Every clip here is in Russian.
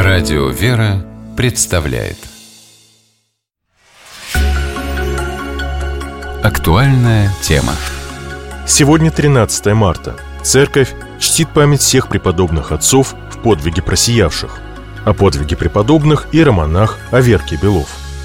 Радио «Вера» представляет актуальная тема. Сегодня 13 марта. Церковь чтит память всех преподобных отцов в подвиге просиявших. О подвиге преподобных иеромонах Аверкий Белов.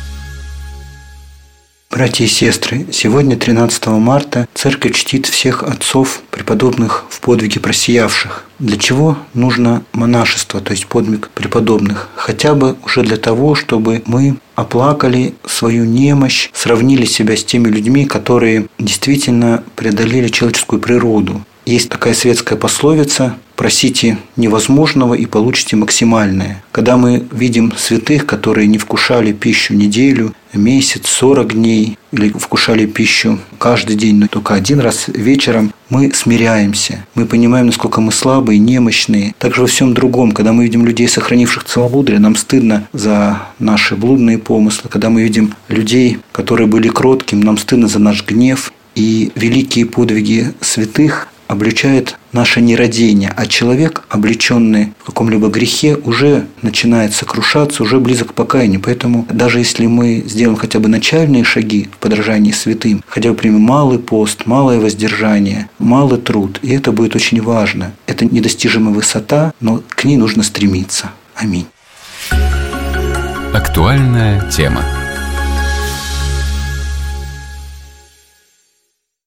Братья и сестры, сегодня, 13 марта, Церковь чтит всех отцов, преподобных в подвиге просиявших. Для чего нужно монашество, то есть подвиг преподобных? Хотя бы уже для того, чтобы мы оплакали свою немощь, сравнили себя с теми людьми, которые действительно преодолели человеческую природу. Есть такая светская пословица: «Просите невозможного и получите максимальное». Когда мы видим святых, которые не вкушали пищу неделю, месяц, 40 дней, или вкушали пищу каждый день, но только один раз вечером, мы смиряемся. Мы понимаем, насколько мы слабые, немощные. Также во всем другом, когда мы видим людей, сохранивших целомудрие, нам стыдно за наши блудные помыслы. Когда мы видим людей, которые были кроткими, нам стыдно за наш гнев. И великие подвиги святых обличает наше нерадение, а человек, облеченный в каком-либо грехе, уже начинает сокрушаться, уже близок к покаянию. Поэтому даже если мы сделаем хотя бы начальные шаги в подражании святым, хотя бы примем малый пост, малое воздержание, малый труд, и это будет очень важно. Это недостижимая высота, но к ней нужно стремиться. Аминь. Актуальная тема.